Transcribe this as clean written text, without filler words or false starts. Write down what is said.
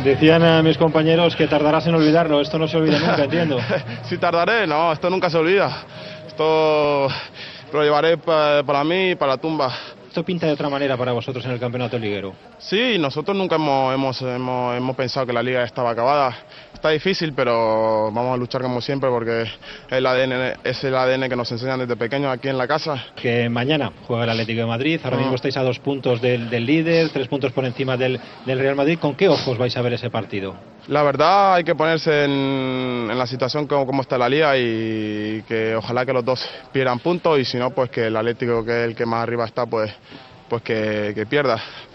Decían a mis compañeros que tardarás en olvidarlo, esto no se olvida nunca, entiendo. Sí tardaré, no, esto nunca se olvida. Esto lo llevaré para mí y para la tumba. ¿Esto pinta de otra manera para vosotros en el campeonato liguero? Sí, nosotros nunca hemos pensado que la liga estaba acabada. Está difícil, pero vamos a luchar como siempre porque es el ADN que nos enseñan desde pequeños aquí en la casa. Que mañana juega el Atlético de Madrid, ahora mismo estáis a 2 puntos del líder, 3 puntos por encima del Real Madrid. ¿Con qué ojos vais a ver ese partido? La verdad hay que ponerse en la situación como está la liga y que ojalá que los dos pierdan puntos y si no, pues que el Atlético, que es el que más arriba está, pues que pierda.